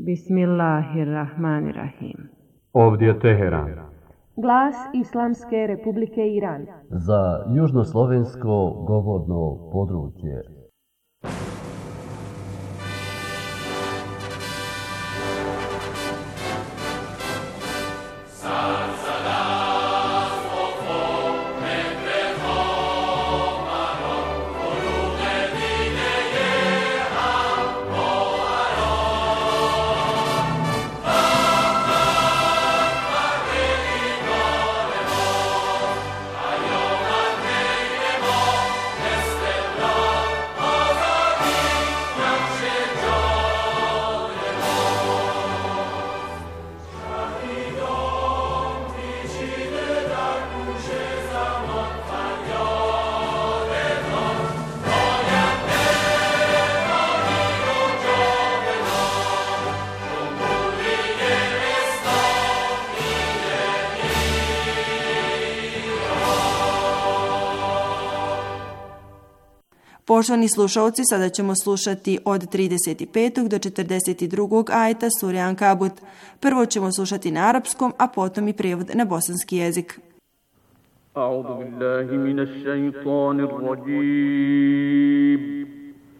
Bismillahirrahmanirrahim. Ovdje je Teheran. Glas Islamske Republike Iran. Za južnoslovensko govorno područje. Poštovani slušalci, sada ćemo slušati od 35. do 42. ajeta sure Ankabut. Prvo ćemo slušati na arapskom, a potom i prijevod na bosanski jezik. A'udhu billahi minash shaitanir rajim.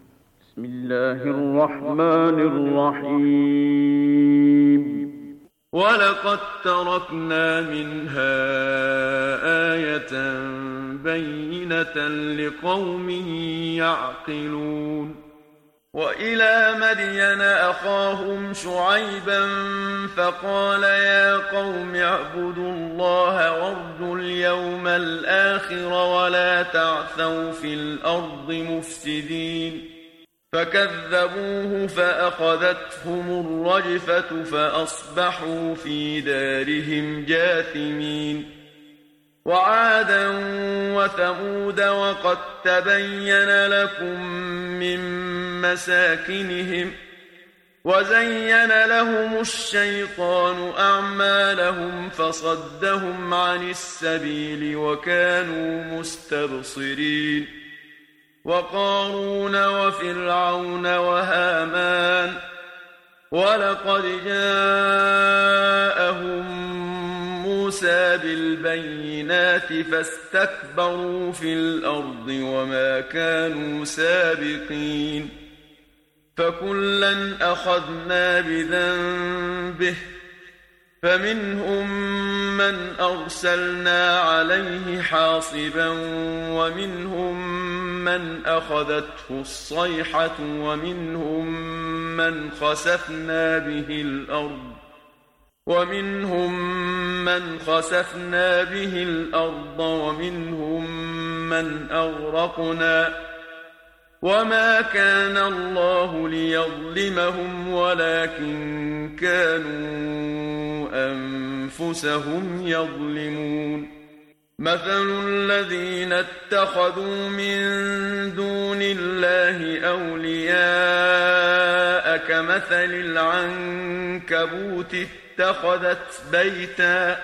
Bismillahirrahmanirrahim. وَلَقَدْ تَرَكْنَا مِنْهَا آيَةً بَيِّنَةً لِقَوْمٍ يَعْقِلُونَ وَإِلَى مَدْيَنَ أَخَاهُمْ شُعَيْبًا فَقَالَ يَا قَوْمِ اعْبُدُوا اللَّهَ وَارْجُوا الْيَوْمَ الْآخِرَ وَلَا تَعْثَوْا فِي الْأَرْضِ مُفْسِدِينَ فكذبوه فأخذتهم الرجفة فأصبحوا في دارهم جاثمين وعادا وثمود وقد تبين لكم من مساكنهم وزين لهم الشيطان أعمالهم فصدهم عن السبيل وكانوا مستبصرين وقارون وفرعون وهامان ولقد جاءهم موسى بالبينات فاستكبروا في الأرض وما كانوا سابقين فكلا أخذنا بذنبه فمنهم من أرسلنا عليه حاصبا ومنهم من أخذته الصيحة ومنهم من خسفنا به الأرض ومنهم من أغرقنا وما كان الله ليظلمهم ولكن كانوا أنفسهم يظلمون مثل الذين اتخذوا من دون الله أولياء كمثل العنكبوت اتخذت بيتا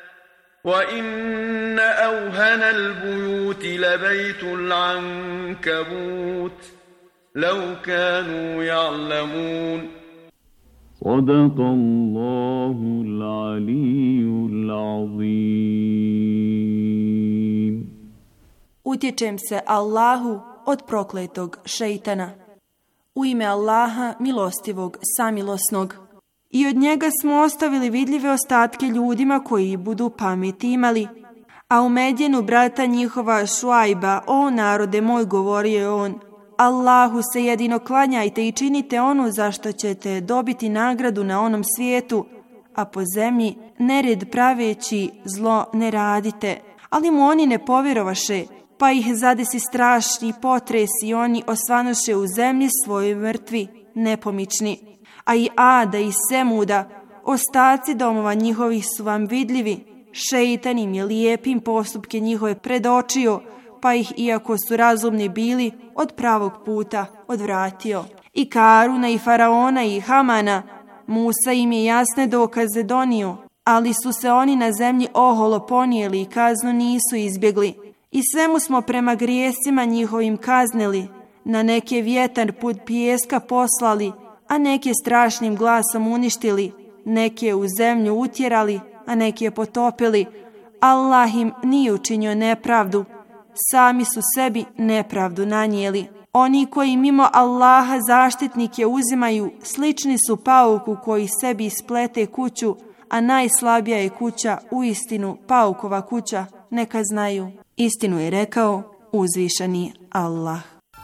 وإن أوهن البيوت لبيت العنكبوت لو كانوا يعلمون صدق الله العلي العظيم. Utječem se Allahu od prokletog šejtana. U ime Allaha milostivog, samilosnog. I od njega smo ostavili vidljive ostatke ljudima koji budu pameti imali. A u Medjenu brata njihova Šuajba, o narode moj, govorio je on, Allahu se jedino klanjajte i činite ono za što ćete dobiti nagradu na onom svijetu, a po zemlji nered praveći zlo ne radite. Ali mu oni ne povjerovaše, pa ih zadesi strašni potres i oni osvanoše u zemlji svojoj mrtvi, nepomični. A i Ada i Semuda, ostaci domova njihovih su vam vidljivi. Šejtan im je lijepim postupke njihove predočio, pa ih, iako su razumni bili, od pravog puta odvratio. I Karuna i Faraona i Hamana, Musa im je jasne dokaze donio, ali su se oni na zemlji oholo ponijeli i kaznu nisu izbjegli. I svemu smo prema grijesima njihovim kaznili, na neke vjetar put pijeska poslali, a neke strašnim glasom uništili, neke u zemlju utjerali, a neke potopili. Allah im nije učinio nepravdu, sami su sebi nepravdu nanijeli. Oni koji mimo Allaha zaštitnike uzimaju, slični su pauku koji sebi isplete kuću, a najslabija je kuća uistinu paukova kuća, neka znaju. Istinu je rekao uzvišeni Allah.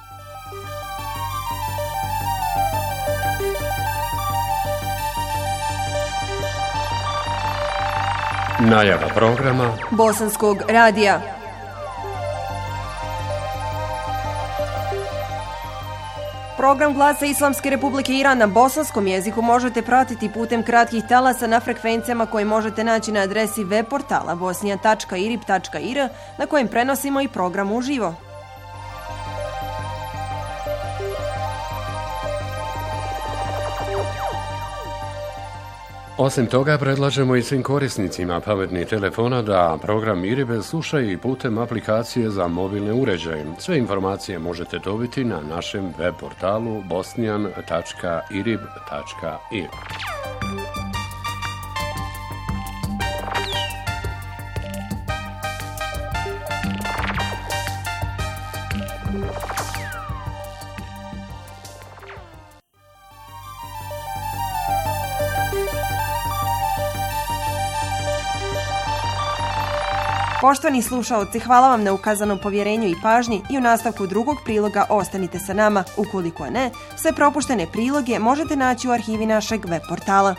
Najava programa Bosanskog radija. Program Glasa Islamske Republike Iran na bosanskom jeziku možete pratiti putem kratkih talasa na frekvencijama koje možete naći na adresi web portala bosnija.irib.ir na kojem prenosimo i program uživo. Osim toga, predlažemo i svim korisnicima pametnih telefona da program IRIB slušaju i putem aplikacije za mobilne uređaje. Sve informacije možete dobiti na našem web portalu bosnian.irib.ir. Poštovani slušaoci, hvala vam na ukazanom povjerenju i pažnji i u nastavku drugog priloga ostanite sa nama. Ukoliko ne, sve propuštene priloge možete naći u arhivi našeg web portala.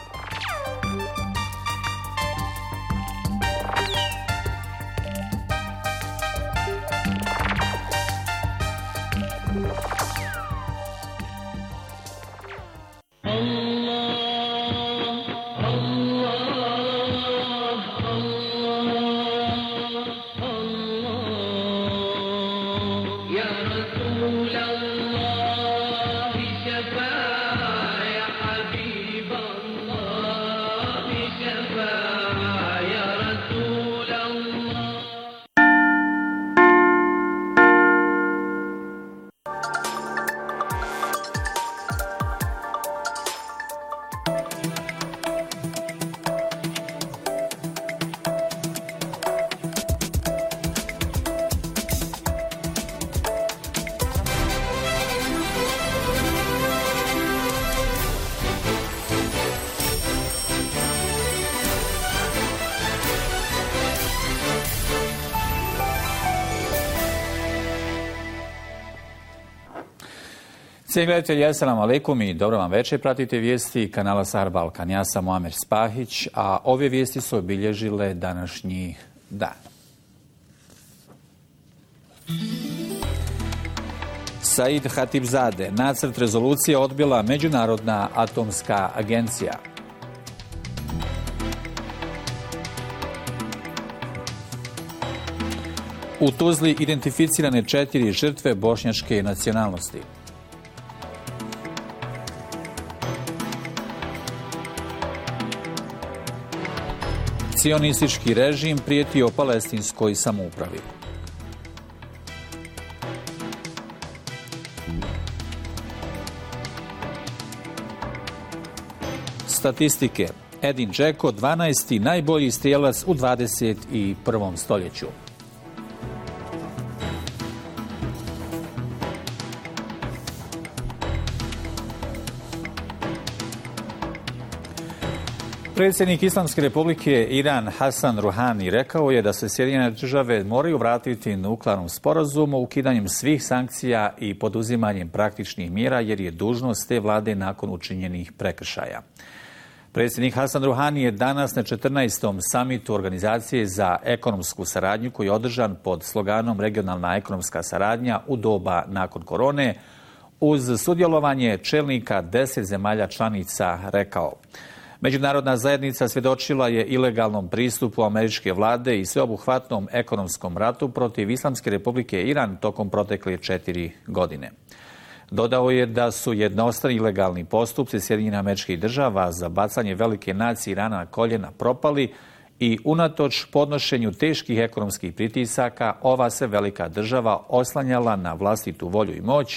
Cijenjeni gledatelji, assalamu alaikum i dobro vam večer. Pratite vijesti kanala Sahar Balkan. Ja sam Muamer Spahić, a ove vijesti su obilježile današnji dan. Said Hatibzade, nacrt rezolucije odbila Međunarodna atomska agencija. U Tuzli identificirane 4 žrtve bošnjačke nacionalnosti. Cionistički režim prijetio palestinskoj samoupravi. Statistike. Edin Džeko, 12. najbolji strijelac u 21. stoljeću. Predsjednik Islamske Republike Iran Hasan Rouhani rekao je da se Sjedinjene države moraju vratiti nuklearnom sporazumu ukidanjem svih sankcija i poduzimanjem praktičnih mjera jer je dužnost te vlade nakon učinjenih prekršaja. Predsjednik Hasan Rouhani je danas na 14. samitu Organizacije za ekonomsku saradnju koji je održan pod sloganom Regionalna ekonomska saradnja u doba nakon korone uz sudjelovanje čelnika 10 zemalja članica rekao: Međunarodna zajednica svjedočila je ilegalnom pristupu američke vlade i sveobuhvatnom ekonomskom ratu protiv Islamske Republike Iran tokom protekle 4 godine. Dodao je da su jednostrani ilegalni postupci Sjedinjenih Američkih Država za bacanje velike nacije Irana na koljena propali i unatoč podnošenju teških ekonomskih pritisaka ova se velika država oslanjala na vlastitu volju i moć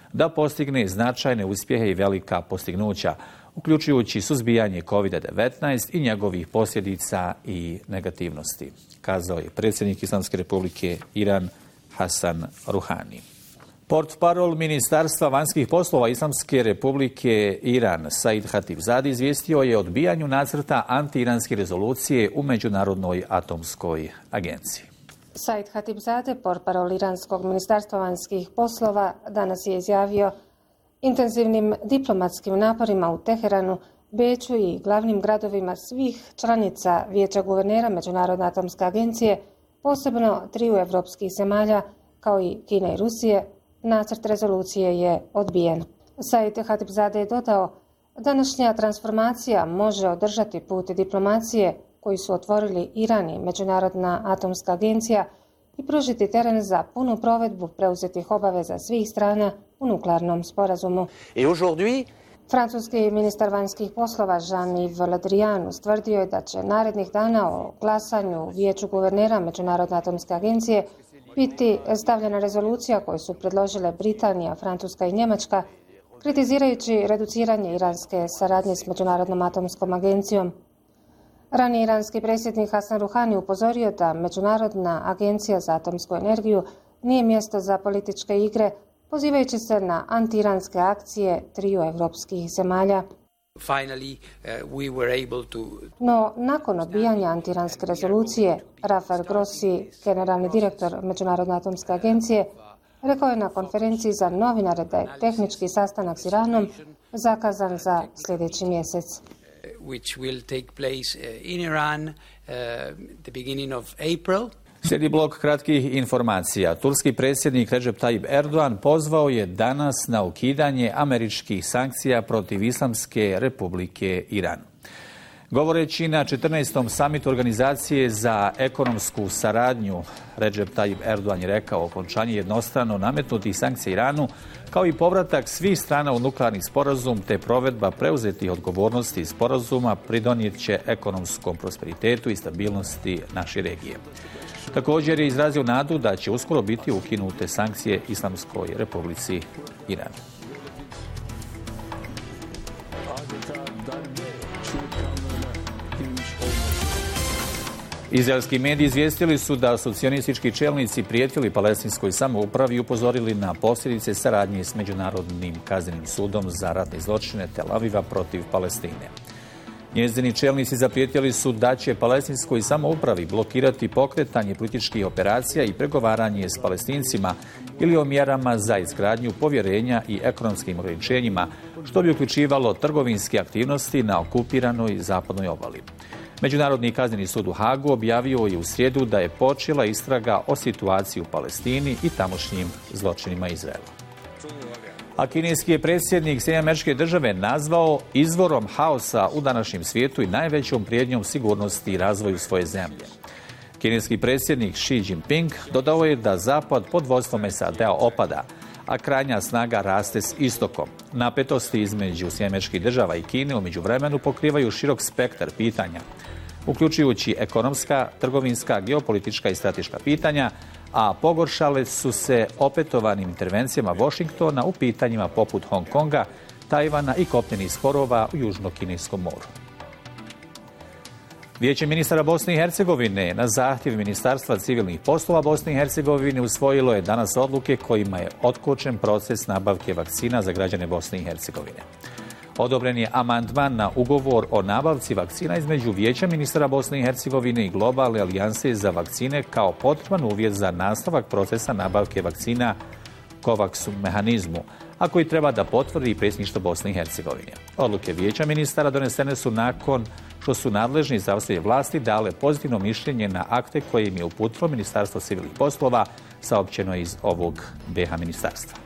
da postigne značajne uspjehe i velika postignuća, uključujući suzbijanje COVID-19 i njegovih posljedica i negativnosti, kazao je predsjednik Islamske republike Iran Hasan Ruhani. Portparol Ministarstva vanjskih poslova Islamske republike Iran Said Khatibzadeh izvijestio je o odbijanju nacrta anti-iranske rezolucije u Međunarodnoj atomskoj agenciji. Said Khatibzadeh, portparol Iranskog ministarstva vanjskih poslova, danas je izjavio: intenzivnim diplomatskim naporima u Teheranu, Beču i glavnim gradovima svih članica Vijeća guvernera Međunarodne atomske agencije, posebno 3 evropskih zemalja, kao i Kine i Rusije, nacrt rezolucije je odbijen. Said Khatibzadeh je dodao: današnja transformacija može održati put diplomacije koji su otvorili Iran i Međunarodna atomska agencija i pružiti teren za punu provedbu preuzetih obaveza svih strana u nuklearnom sporazumu. Francuski ministar vanjskih poslova Jean-Yves Le Drian ustvrdio je da će narednih dana o glasanju u Vijeću guvernera Međunarodne atomske agencije biti stavljena rezolucija koju su predložile Britanija, Francuska i Njemačka, kritizirajući reduciranje iranske saradnje s Međunarodnom atomskom agencijom. Raniji iranski predsjednik Hasan Ruhani upozorio da Međunarodna agencija za atomsku energiju nije mjesto za političke igre, pozivajući se na anti-iranske akcije 3 evropskih zemalja. No, nakon odbijanja anti-iranske rezolucije, Rafael Grossi, generalni direktor Međunarodne atomske agencije, rekao je na konferenciji za novinare da je tehnički sastanak s Iranom zakazan za sljedeći mjesec. Slijedi blok kratkih informacija. Turski predsjednik Recep Tayyip Erdogan pozvao je danas na ukidanje američkih sankcija protiv Islamske republike Iran. Govoreći na 14. samitu Organizacije za ekonomsku saradnju, Recep Tayyip Erdogan je rekao: okončanje jednostrano nametnutih sankcija Iranu, kao i povratak svih strana u nuklearni sporazum te provedba preuzetih odgovornosti iz sporazuma pridonijet će ekonomskom prosperitetu i stabilnosti naše regije. Također je izrazio nadu da će uskoro biti ukinute sankcije Islamskoj republici Iran. Izraelski mediji izvijestili su da su sionistički čelnici prijetili palestinskoj samoupravi i upozorili na posljedice saradnje s Međunarodnim kaznenim sudom za ratne zločine Tel Aviva protiv Palestine. Njezini čelnici zaprijetili su da će palestinskoj samoupravi blokirati pokretanje političkih operacija i pregovaranje s Palestincima ili o mjerama za izgradnju povjerenja i ekonomskim ograničenjima, što bi uključivalo trgovinske aktivnosti na okupiranoj zapadnoj obali. Međunarodni kazneni sud u Hagu objavio je u srijedu da je počela istraga o situaciji u Palestini i tamošnjim zločinima Izraela. A kineski je predsjednik SAD nazvao izvorom haosa u današnjem svijetu i najvećom prijetnjom sigurnosti i razvoju svoje zemlje. Kineski predsjednik Xi Jinping dodao je da Zapad pod vodstvom SAD-a opada, a krajnja snaga raste s istokom. Napetosti između SAD-a i Kine u međuvremenu pokrivaju širok spektar pitanja, uključujući ekonomska, trgovinska, geopolitička i strateška pitanja, a pogoršale su se opetovanim intervencijama Washingtona u pitanjima poput Hong Konga, Tajvana i kopnenih sporova u Južno-Kineskom moru. Vijeće ministara Bosne i Hercegovine na zahtjev Ministarstva civilnih poslova Bosne i Hercegovine usvojilo je danas odluke kojima je otkočen proces nabavke vakcina za građane Bosne i Hercegovine. Odobren je amandman na ugovor o nabavci vakcina između Vijeća ministara Bosne i Hercegovine i Globalne alijanse za vakcine kao potreban uvjet za nastavak procesa nabavke vakcina COVAX mehanizmu, a koji treba da potvrdi predsjedništvo Bosne i Hercegovine. Odluke Vijeća ministara donesene su nakon što su nadležni zdravstvene vlasti dale pozitivno mišljenje na akte koje im je uputilo Ministarstvo civilnih poslova, saopćeno je iz ovog BiH ministarstva.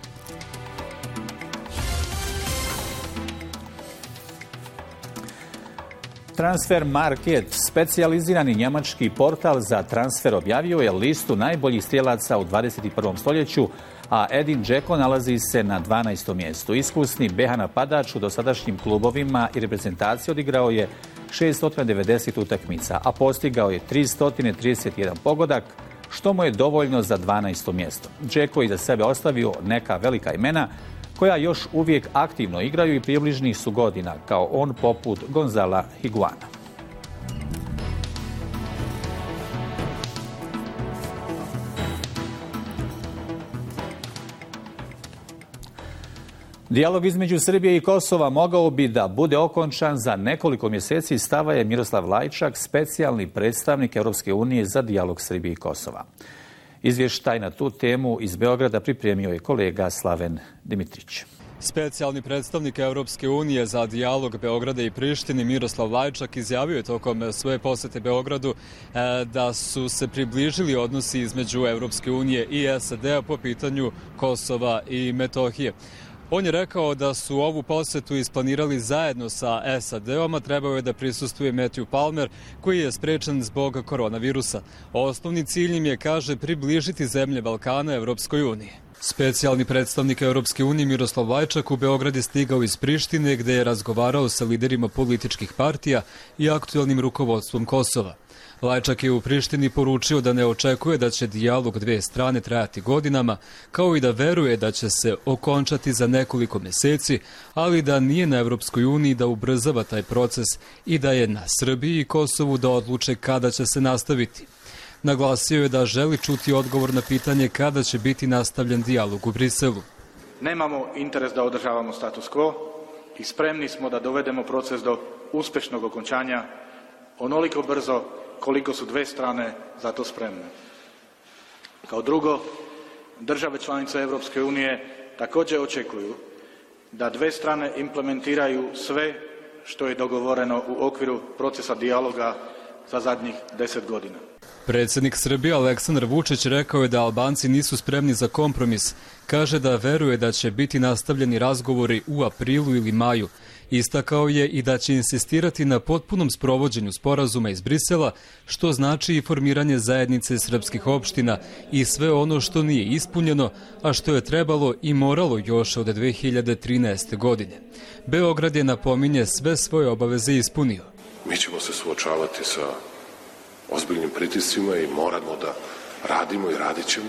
Transfer Market, specijalizirani njemački portal za transfer, objavio je listu najboljih strijelaca u 21. stoljeću, a Edin Dzeko nalazi se na 12. mjestu. Iskusni BiH napadač u dosadašnjim klubovima i reprezentaciji odigrao je 690 utakmica, a postigao je 331 pogodak, što mu je dovoljno za 12. mjesto. Džeko je za sebe ostavio neka velika imena koja još uvijek aktivno igraju i približnih su godina, kao on poput Gonzala Higuana. Dijalog između Srbije i Kosova mogao bi da bude okončan za nekoliko mjeseci, stava je Miroslav Lajčak, specijalni predstavnik Europske unije za dijalog Srbije i Kosova. Izvještaj na tu temu iz Beograda pripremio je kolega Slaven Dimitrić. Specijalni predstavnik Europske unije za dijalog Beograda i Prištine Miroslav Lajčak izjavio je tokom svoje posete Beogradu da su se približili odnosi između Europske unije i SAD-a po pitanju Kosova i Metohije. On je rekao da su ovu posetu isplanirali zajedno sa SAD-om, a trebao je da prisustuje Matthew Palmer, koji je sprečen zbog koronavirusa. Osnovni cilj im je, kaže, približiti zemlje Balkana Evropskoj uniji. Specijalni predstavnik Europske unije Miroslav Lajčak u Beograd je stigao iz Prištine, gde je razgovarao sa liderima političkih partija i aktuelnim rukovodstvom Kosova. Lajčak je u Prištini poručio da ne očekuje da će dijalog dve strane trajati godinama, kao i da veruje da će se okončati za nekoliko mjeseci, ali da nije na Evropskoj uniji da ubrzava taj proces i da je na Srbiji i Kosovu da odluče kada će se nastaviti. Naglasio je da želi čuti odgovor na pitanje kada će biti nastavljen dijalog u Briselu. Nemamo interes da održavamo status quo i spremni smo da dovedemo proces do uspješnog okončanja onoliko brzo koliko su dve strane za to spremne. Kao drugo, države članice Europske unije također očekuju da dve strane implementiraju sve što je dogovoreno u okviru procesa dijaloga za zadnjih 10 godina. Predsjednik Srbije Aleksandar Vučić rekao je da Albanci nisu spremni za kompromis. Kaže da veruje da će biti nastavljeni razgovori u aprilu ili maju. Istakao je i da će insistirati na potpunom sprovođenju sporazuma iz Brisela, što znači i formiranje zajednice srpskih opština i sve ono što nije ispunjeno, a što je trebalo i moralo još od 2013. godine. Beograd je, napominje, sve svoje obaveze ispunio. Mi ćemo se suočavati sa ozbiljnim pritiscima i moramo da radimo i radit ćemo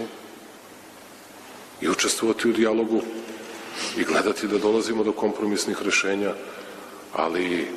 i učestvovati u dijalogu i gledati da dolazimo do kompromisnih rješenja, ali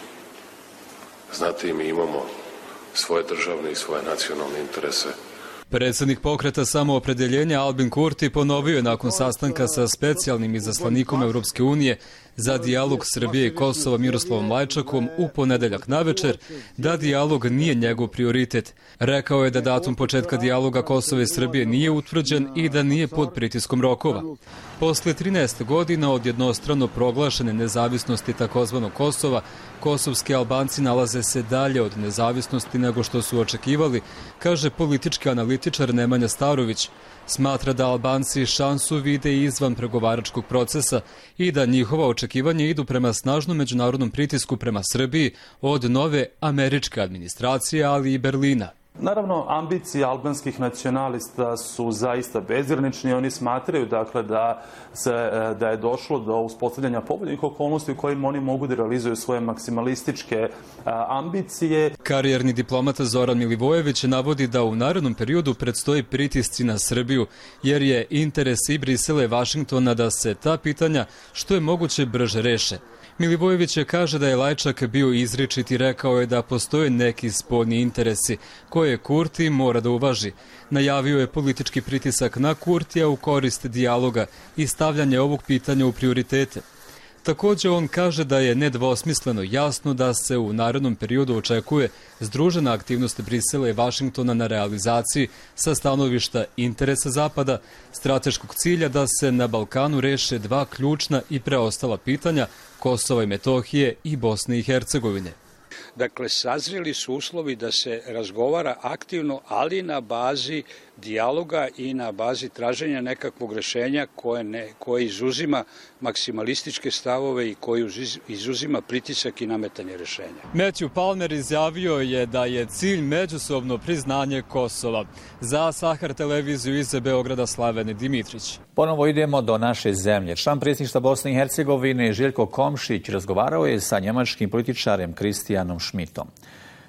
znate, mi imamo svoje državne i svoje nacionalne interese. Predsjednik pokreta Samoopredeljenja Albin Kurti ponovio je nakon sastanka sa specijalnim izaslanikom Europske unije za dijalog Srbije i Kosova Miroslavom Lajčakom u ponedeljak navečer da dijalog nije njegov prioritet. Rekao je da datum početka dijaloga Kosova i Srbije nije utvrđen i da nije pod pritiskom rokova. Posle 13 godina od jednostrano proglašene nezavisnosti takozvanog Kosova, kosovski Albanci nalaze se dalje od nezavisnosti nego što su očekivali, kaže politički analitičar Nemanja Starović. Smatra da Albanci šansu vide i izvan pregovaračkog procesa i da njihova očekivanja idu prema snažnom međunarodnom pritisku prema Srbiji od nove američke administracije, ali i Berlina. Naravno, ambicije albanskih nacionalista su zaista bezgranični. Oni smatraju, dakle, da je došlo do uspostavljanja povoljnih okolnosti u kojima oni mogu da realizuju svoje maksimalističke ambicije. Karijerni diplomata Zoran Milivojević navodi da u narednom periodu predstoji pritisci na Srbiju, jer je interes i Brisela i Vašingtona da se ta pitanja što je moguće brže reše. Milivojević kaže da je Lajčak bio izričit i rekao je da postoje neki spoljni interesi koje Kurti mora da uvaži. Najavio je politički pritisak na Kurtija u korist dijaloga i stavljanje ovog pitanja u prioritete. Također on kaže da je nedvosmisleno jasno da se u narednom periodu očekuje združena aktivnost Brisela i Vašingtona na realizaciji sa stanovišta interesa Zapada, strateškog cilja da se na Balkanu reše dva ključna i preostala pitanja Kosova i Metohije i Bosne i Hercegovine. Dakle, sazreli su uslovi da se razgovara aktivno, ali na bazi dijaloga i na bazi traženja nekakvog rješenja koje izuzima maksimalističke stavove i koje izuzima pritisak i nametanje rješenja. Matthew Palmer izjavio je da je cilj međusobno priznanje Kosova. Za Sahar televiziju iz Beograda Slaven Dimitrić. Ponovo idemo do naše zemlje. Član predsjedništva Bosne i Hercegovine Željko Komšić razgovarao je sa njemačkim političarem Kristijanom Schmidtom.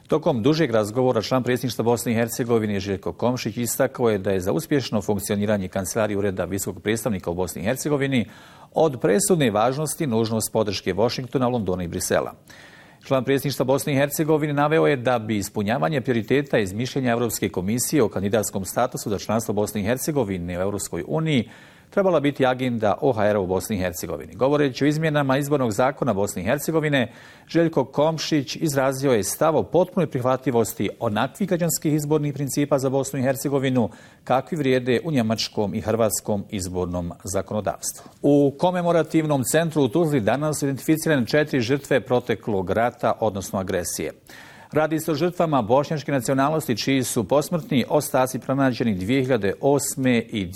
Tokom dužeg razgovora član predsjedništva Bosne i Hercegovine Željko Komšić istakao je da je za uspješno funkcioniranje kancelarije Ureda visokog predstavnika u Bosni i Hercegovini od presudne važnosti nužnost podrške Washingtona, Londona i Brisela. Član predsjedništva Bosne i Hercegovine naveo je da bi ispunjavanje prioriteta iz mišljenja Europske komisije o kandidatskom statusu za članstvo Bosne i Hercegovine u Europskoj uniji trebala biti agenda OHR-a u Bosni i Hercegovini. Govoreći o izmjenama izbornog zakona Bosne i Hercegovine, Željko Komšić izrazio je stav o potpunoj prihvatljivosti onakvih građanskih izbornih principa za Bosnu i Hercegovinu kakvi vrijede u njemačkom i hrvatskom izbornom zakonodavstvu. U komemorativnom centru u Tuzli danas su identificirane 4 žrtve proteklog rata, odnosno agresije. Radi se o žrtvama bošnjačke nacionalnosti čiji su posmrtni ostaci pronađeni 2008. i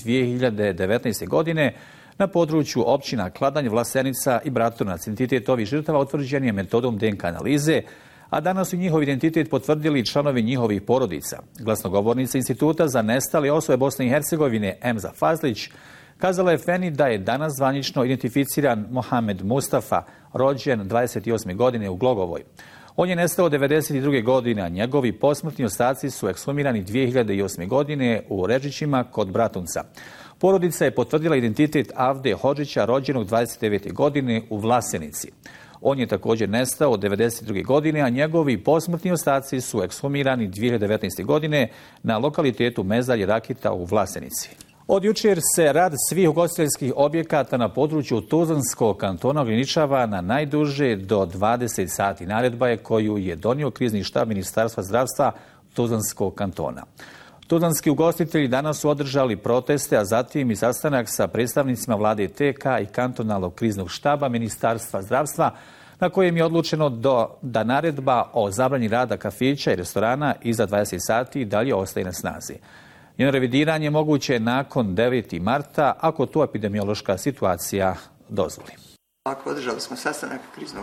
2019. godine na području općina Kladanj, Vlasenica i Bratunac. Identitet ovih žrtava utvrđen je metodom DNK analize, a danas su njihov identitet potvrdili članovi njihovih porodica. Glasnogovornica Instituta za nestale osobe Bosne i Hercegovine Emza Fazlić kazala je Feni da je danas zvanično identificiran Mohamed Mustafa, rođen 28. godine u Glogovoj. On je nestao 1992. godine, a njegovi posmrtni ostaci su ekshumirani 2008. godine u Režićima kod Bratunca. Porodica je potvrdila identitet Avde Hodžića, rođenog 29. godine u Vlasenici. On je također nestao 1992. godine, a njegovi posmrtni ostaci su ekshumirani 2019. godine na lokalitetu Mezalje Rakita u Vlasenici. Od jučer se rad svih ugostiteljskih objekata na području Tuzlanskog kantona ograničava na najduže do 20 sati. Naredba je koju je donio krizni štab Ministarstva zdravstva Tuzlanskog kantona. Tuzlanski ugostitelji danas su održali proteste, a zatim i sastanak sa predstavnicima vlade TK i kantonalnog kriznog štaba Ministarstva zdravstva, na kojem je odlučeno da naredba o zabrani rada kafića i restorana iza 20 sati dalje ostaje na snazi. Njeno revidiranje moguće je nakon 9. marta, ako to epidemiološka situacija dozvoli. Održali smo sastanak kriznog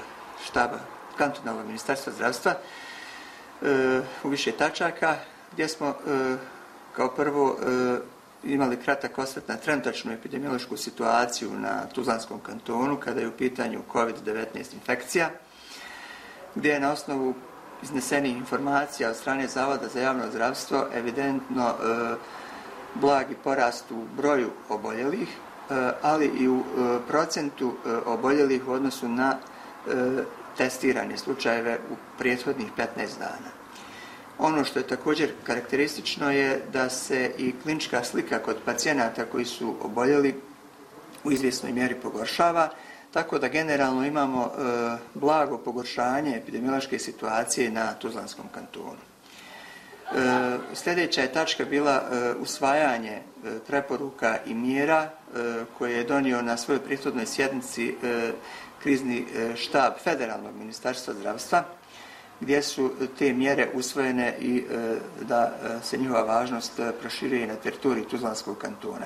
štaba kantonalnog Ministarstva zdravstva u više tačaka, gdje smo kao prvo imali kratak osvrt na trenutačnu epidemiološku situaciju na Tuzlanskom kantonu kada je u pitanju COVID-19 infekcija, gdje je na osnovu iznesenih informacija od strane Zavoda za javno zdravstvo evidentno blagi porast u broju oboljelih, ali i u procentu oboljelih u odnosu na testirane slučajeve u prethodnih 15 dana. Ono što je također karakteristično je da se i klinička slika kod pacijenata koji su oboljeli u izvjesnoj mjeri pogoršava, tako da generalno imamo blago pogoršanje epidemiološke situacije na Tuzlanskom kantonu. Sljedeća je tačka bila usvajanje preporuka i mjera koje je donio na svojoj prethodnoj sjednici krizni štab Federalnog ministarstva zdravstva, gdje su te mjere usvojene i da se njihova važnost proširuje na teritoriji Tuzlanskog kantona.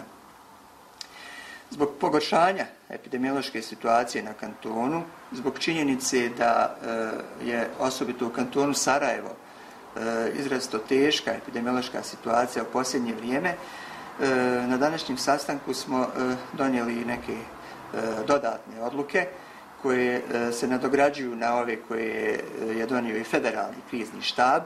Zbog pogoršanja epidemiološke situacije na kantonu, zbog činjenice da je osobito u kantonu Sarajevo izrazito teška epidemiološka situacija u posljednje vrijeme, na današnjem sastanku smo donijeli neke dodatne odluke koje se nadograđuju na ove koje je donio i federalni krizni štab,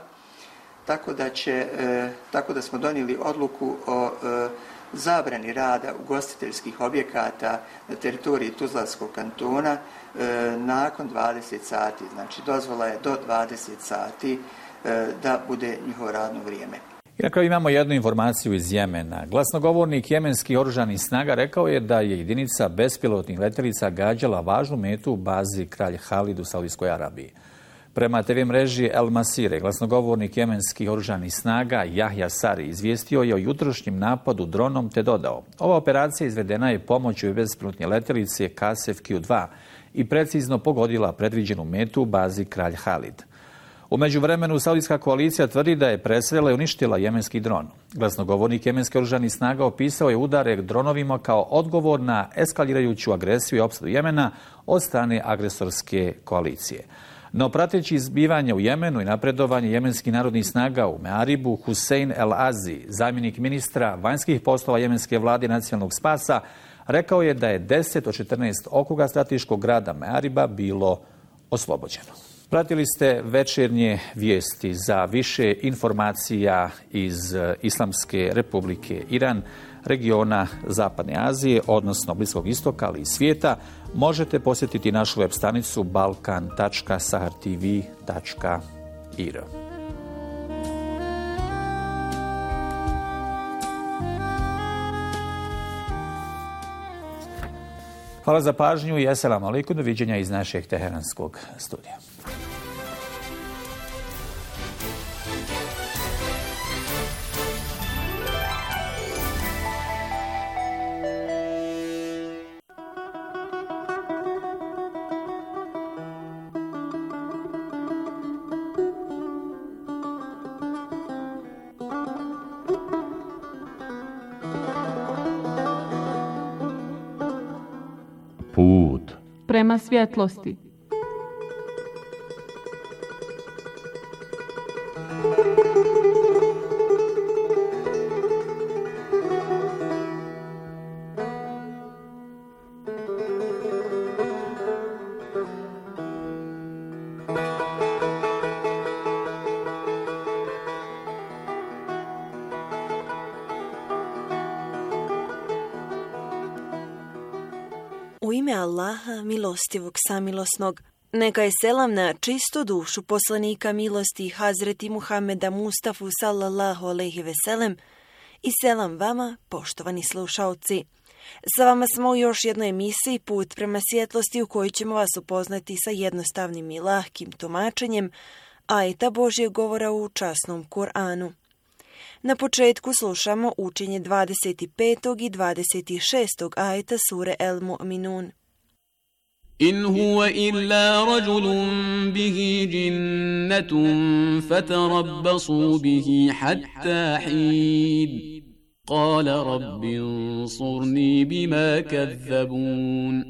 tako da smo donijeli odluku o zabrani rada ugostiteljskih objekata na teritoriji Tuzlanskog kantona nakon 20 sati. Znači, dozvola je do 20 sati da bude njihovo radno vrijeme. I na kraju imamo jednu informaciju iz Jemena. Glasnogovornik jemenskih oružanih snaga rekao je da je jedinica bespilotnih letjelica gađala važnu metu u bazi Kralj Halid u Saudijskoj Arabiji. Prema TV mreži El Masire, glasnogovornik jemenskih oružanih snaga Jahja Sari izvijestio je o jutrošnjem napadu dronom te dodao: ova operacija izvedena je pomoću bespilotne letjelice Kasef Q-2 i precizno pogodila predviđenu metu u bazi Kralj Halid. U međuvremenu Saudijska koalicija tvrdi da je presrela i uništila jemenski dron. Glasnogovornik jemenskih oružanih snaga opisao je udare dronovima kao odgovor na eskalirajuću agresiju i opsadu Jemena od strane agresorske koalicije. No prateći izbivanja u Jemenu i napredovanje jemenskih narodnih snaga u Mearibu, Husein El Azi, zamjenik ministra vanjskih poslova jemenske vlade nacionalnog spasa, rekao je da je 10 od 14 okruga strateškog grada Meariba bilo oslobođeno. Pratili ste večernje vijesti. Za više informacija iz Islamske republike Iran, regiona Zapadne Azije, odnosno Bliskog istoka, ali i svijeta, možete posjetiti našu web stranicu balkan.sahartv.ir. Hvala za pažnju i assalamu alaikum, doviđenja iz našeg teheranskog studija. Put prema svjetlosti. U ime Allaha, milostivog, samilosnog, neka je selam na čistu dušu poslanika milosti Hazreti Muhameda Mustafu sallallahu alejhi ve sellem i selam vama, poštovani slušaoci. Sa vama smo u još jednoj emisiji Put prema svjetlosti u kojoj ćemo vas upoznati sa jednostavnim i lahkim tumačenjem ajeta Božjeg govora u časnom Kur'anu. Na početku slušamo učenje 25. i 26. ajeta sure El Mu'minun. إن هو إلا رجل به جنة فتربصوا به حتى حين قال رب انصرني بما كذبون.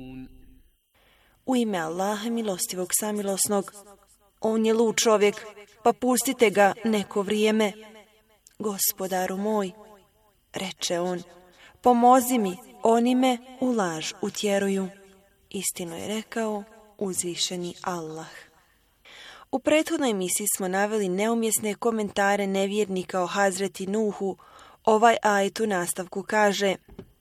U ime Allaha milostivog samilosnog, on je lud čovjek, pa pustite ga neko vrijeme. Gospodaru moj, reče on, pomozi mi, oni me u laž utjeruju. Istinu je rekao uzvišeni Allah. U prethodnoj emisiji smo naveli neumjesne komentare nevjernika o Hazreti Nuhu. Ovaj ajet u nastavku kaže: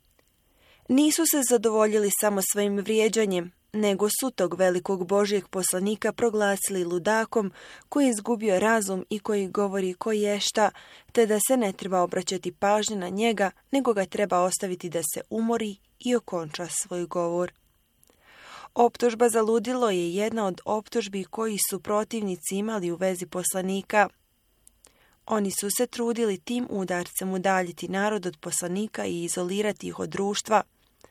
nisu se zadovoljili samo svojim vrijeđanjem, nego su tog velikog Božjeg poslanika proglasili ludakom koji je izgubio razum i koji govori koješta, te da se ne treba obraćati pažnju na njega, nego ga treba ostaviti da se umori i okonča svoj govor. Optužba za ludilo je jedna od optužbi koji su protivnici imali u vezi poslanika. Oni su se trudili tim udarcem udaljiti narod od poslanika i izolirati ih od društva.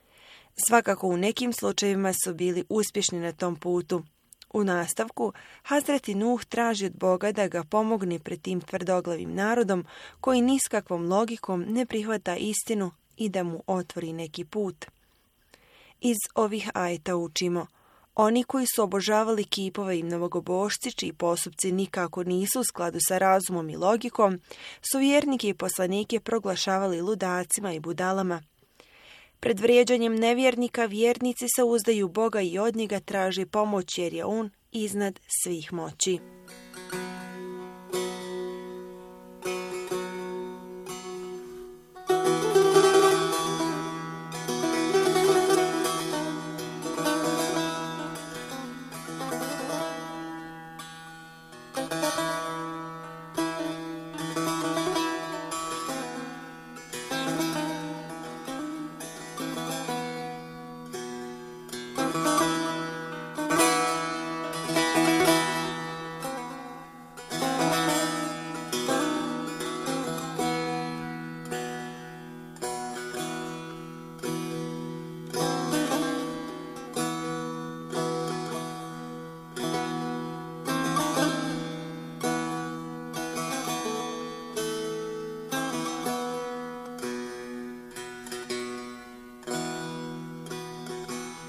Svakako u nekim slučajevima su bili uspješni na tom putu. U nastavku, Hazreti Nuh traži od Boga da ga pomogne pred tim tvrdoglavim narodom koji ni s kakvom logikom ne prihvata istinu i da mu otvori neki put. Iz ovih ajeta učimo: oni koji su obožavali kipove i mnogobošci, čiji postupci nikako nisu u skladu sa razumom i logikom, su vjernike i poslanike proglašavali ludacima i budalama. Pred vrijeđanjem nevjernika vjernici se uzdaju Boga i od njega traže pomoć jer je on iznad svih moći.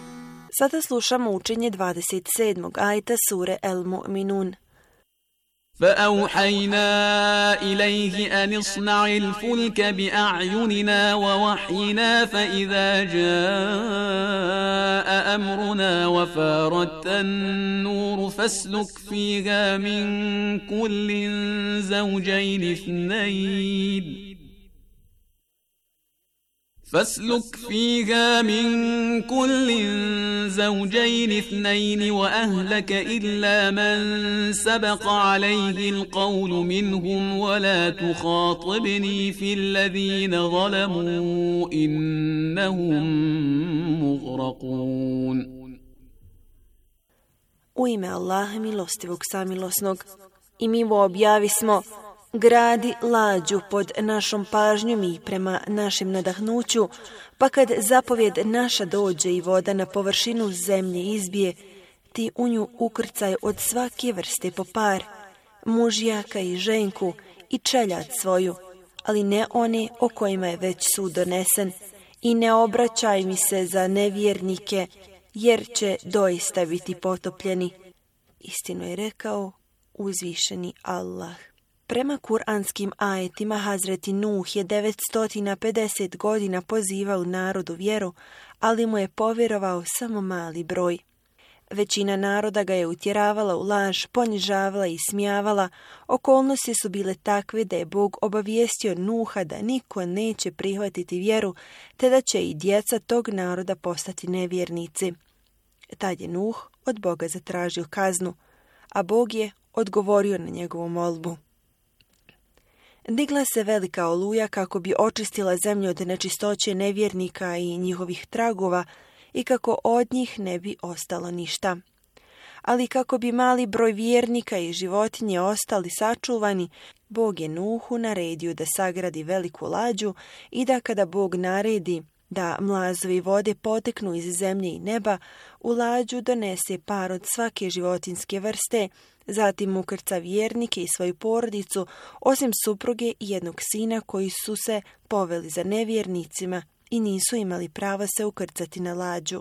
Sada slušamo učenje 27. ajeta sure El Mu'minun. فأوحينا إليه أن اصنع الفلك بأعيننا ووحينا فإذا جاء أمرنا وفارت النور فاسلك فيها من كل زوجين اثنين وأهلك إلا من سبق عليه القول منهم ولا تخاطبني في الذين ظلموا إنهم مغرقون. U ime Allaha milostivog samilosnog. I mi objavismo: gradi lađu pod našom pažnjom i prema našem nadahnuću, pa kad zapovjed naša dođe i voda na površinu zemlje izbije, ti u nju ukrcaj od svake vrste po par, mužjaka i ženku i čeljad svoju, ali ne one o kojima je već sud donesen, i ne obraćaj mi se za nevjernike, jer će doista biti potopljeni. Istinu je rekao uzvišeni Allah. Prema kuranskim ajetima, Hazreti Nuh je 950 godina pozivao narodu vjeru, ali mu je povjerovao samo mali broj. Većina naroda ga je utjeravala u laž, ponižavala i smijavala. Okolnosti su bile takve da je Bog obavijestio Nuha da niko neće prihvatiti vjeru, te da će i djeca tog naroda postati nevjernici. Tad je Nuh od Boga zatražio kaznu, a Bog je odgovorio na njegovu molbu. Digla se velika oluja kako bi očistila zemlju od nečistoće nevjernika i njihovih tragova i kako od njih ne bi ostalo ništa. Ali kako bi mali broj vjernika i životinje ostali sačuvani, Bog je Nuhu naredio da sagradi veliku lađu i da kada Bog naredi da mlazovi vode poteknu iz zemlje i neba, u lađu donese par od svake životinjske vrste, zatim ukrca vjernike i svoju porodicu, osim supruge i jednog sina koji su se poveli za nevjernicima i nisu imali prava se ukrcati na lađu.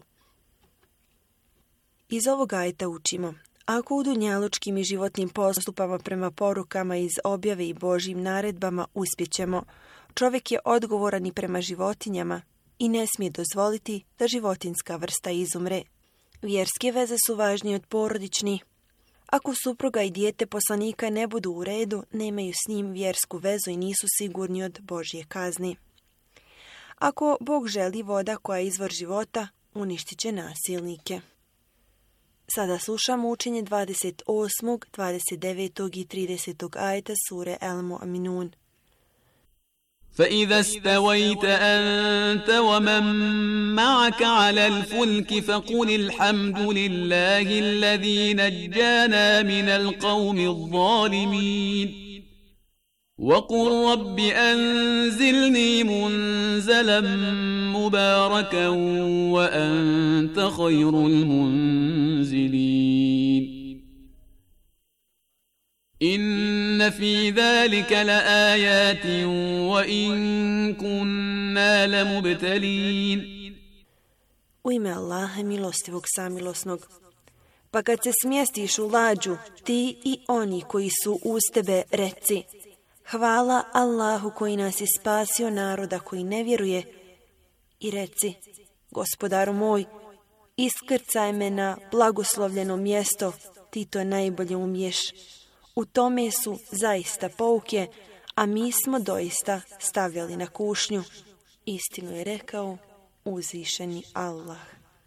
Iz ovog ajeta učimo: ako u dunjalučkim i životnim postupama prema porukama iz objave i Božjim naredbama uspjećemo, čovjek je odgovoran i prema životinjama i ne smije dozvoliti da životinjska vrsta izumre. Vjerske veze su važnije od porodičnih. Ako supruga i dijete poslanika ne budu u redu, nemaju s njim vjersku vezu i nisu sigurni od Božje kazni. Ako Bog želi, voda koja je izvor života uništit će nasilnike. Sada slušamo učenje 28., 29. i 30. ajeta sure El-Mu'minun. فإذا استويت أنت ومن معك على الفلك فقل الحمد لله الذي نجانا من القوم الظالمين وقل رب أنزلني منزلا مباركا وأنت خير المنزلين إن في ذلك لآيات وإن كنا لمبتلين. U ime Allaha milostivog samilosnog. Pa kad se smjestiš u lađu, ti i oni koji su uz tebe, reci: hvala Allahu koji nas je spasio naroda koji ne vjeruje, i reci: gospodaru moj, iskrcaj me na blagoslovljeno mjesto, ti to najbolje umiješ. U tome su zaista pouke, a mi smo doista stavljali na kušnju. Istinu je rekao uzvišeni Allah.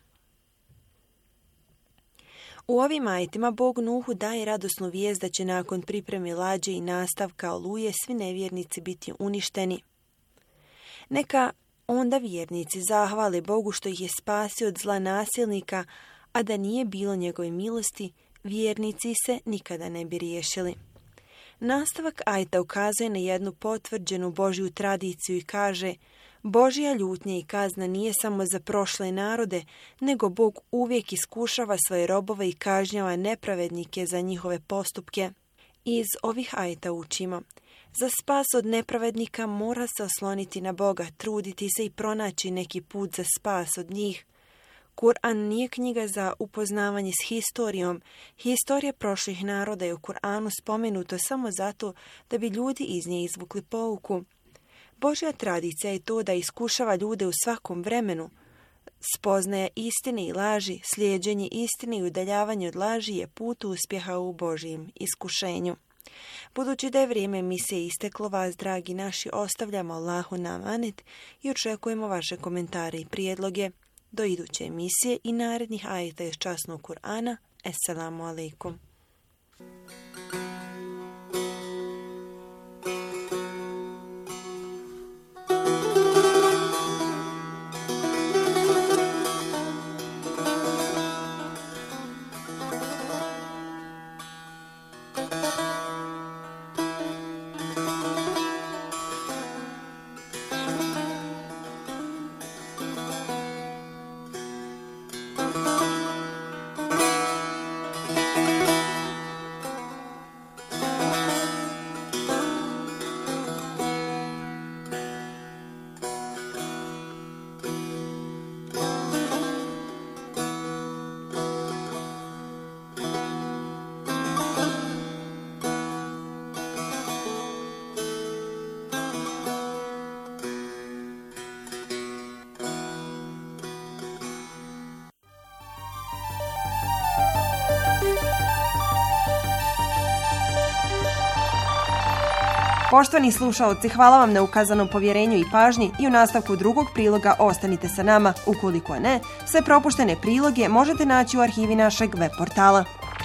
U ovim ajetima Bog Nuhu daje radosnu vijest da će nakon pripreme lađe i nastavka oluje svi nevjernici biti uništeni. Neka onda vjernici zahvale Bogu što ih je spasio od zla nasilnika, a da nije bilo njegove milosti, vjernici se nikada ne bi riješili. Nastavak ajeta ukazuje na jednu potvrđenu Božju tradiciju i kaže: Božja ljutnja i kazna nije samo za prošle narode, nego Bog uvijek iskušava svoje robove i kažnjava nepravednike za njihove postupke. Iz ovih ajeta učimo: za spas od nepravednika mora se osloniti na Boga, truditi se i pronaći neki put za spas od njih. Kur'an nije knjiga za upoznavanje s historijom. Historija prošlih naroda je u Kur'anu spomenuto samo zato da bi ljudi iz nje izvukli pouku. Božja tradicija je to da iskušava ljude u svakom vremenu. Spoznaja istine i laži, slijeđenje istine i udaljavanje od laži je put uspjeha u Božjem iskušenju. Budući da je vrijeme emisije isteklo, vas, dragi naši, ostavljamo Allahu na amanet i očekujemo vaše komentare i prijedloge. Do iduće emisije i narednih ajeta iz časnog Kur'ana. Esselamu alaikum. Poštovani slušaoci, hvala vam na ukazanom povjerenju i pažnji i u nastavku drugog priloga ostanite sa nama. Ukoliko ne, sve propuštene priloge možete naći u arhivi našeg web portala.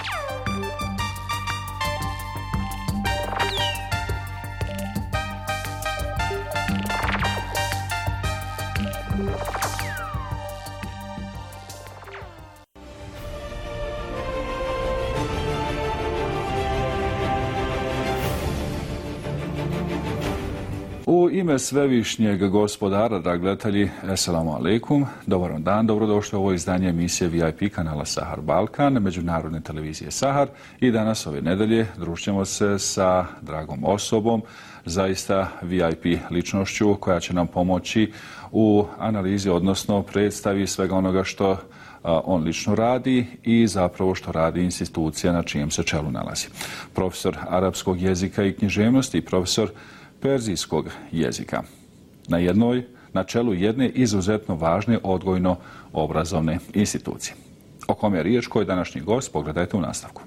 U ime svevišnjeg gospodara, dragi gledatelji, assalamu alaikum, dobar vam dan, dobrodošli u ovo izdanje emisije VIP kanala Sahar Balkan, međunarodne televizije Sahar, i danas ove nedelje družimo se sa dragom osobom, zaista VIP ličnošću koja će nam pomoći u analizi, odnosno predstavi svega onoga što on lično radi i zapravo što radi institucija na čijem se čelu nalazi. Profesor arapskog jezika i književnosti i profesor perzijskog jezika na čelu jedne izuzetno važne odgojno-obrazovne institucije. O kome je riječ, ko je današnji gost, pogledajte u nastavku.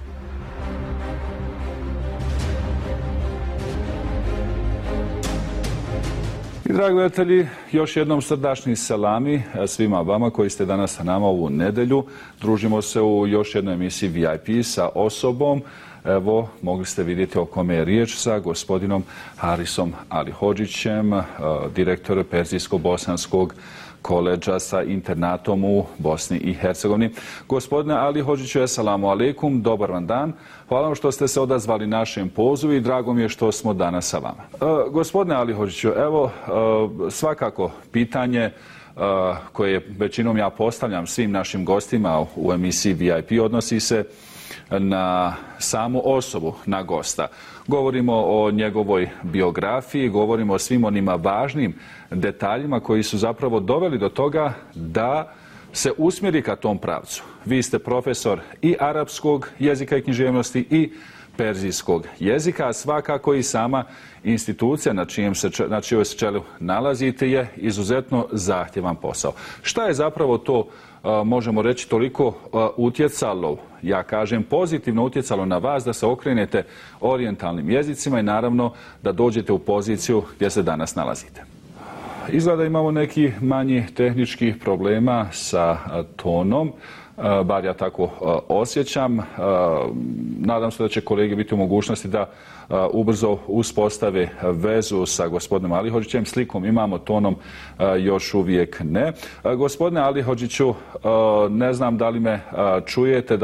I dragi gledatelji, još jednom srdačni selami svima vama koji ste danas sa nama ovu nedelju. Družimo se u još jednoj emisiji VIP sa osobom. Evo, mogli ste vidjeti o kome je riječ, sa gospodinom Harisom Ali Hodžićem, direktor Perzijsko-bosanskog koledža sa internatom u Bosni i Hercegovini. Gospodine Ali Hodžiću, assalamu alaikum, dobar vam dan. Hvala vam što ste se odazvali našem pozivu i drago mi je što smo danas sa vama. Gospodine Ali Hodžiću, evo svakako pitanje koje većinom ja postavljam svim našim gostima u emisiji VIP odnosi se na samu osobu, na gosta. Govorimo o njegovoj biografiji, govorimo o svim onima važnim detaljima koji su zapravo doveli do toga da se usmjeri ka tom pravcu. Vi ste profesor i arapskog jezika i književnosti i perzijskog jezika, a svakako i sama institucija na čijoj se čelu nalazite je izuzetno zahtjevan posao. Šta je zapravo to, možemo reći, toliko utjecalo, ja kažem pozitivno utjecalo na vas da se okrenete orijentalnim jezicima i naravno da dođete u poziciju gdje se danas nalazite? Izgleda imamo neki manji tehničkih problema sa tonom, bar ja tako osjećam. Nadam se da će kolege biti u mogućnosti da ubrzo uspostave vezu sa gospodinom Ali Hodžićem. Slikom imamo, tonom još uvijek ne. Gospodine Ali Hodžiću, ne znam da li me čujete,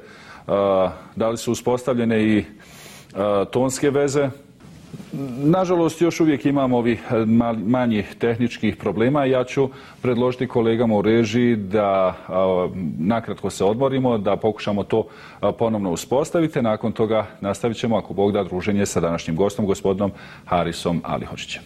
da li su uspostavljene i tonske veze. Nažalost, još uvijek imamo ovih manjih tehničkih problema. Ja ću predložiti kolegama u režiji da nakratko se odmorimo, da pokušamo to ponovno uspostaviti. Nakon toga nastavit ćemo, ako Bog da, druženje sa današnjim gostom, gospodinom Harisom Ali Hodžićem.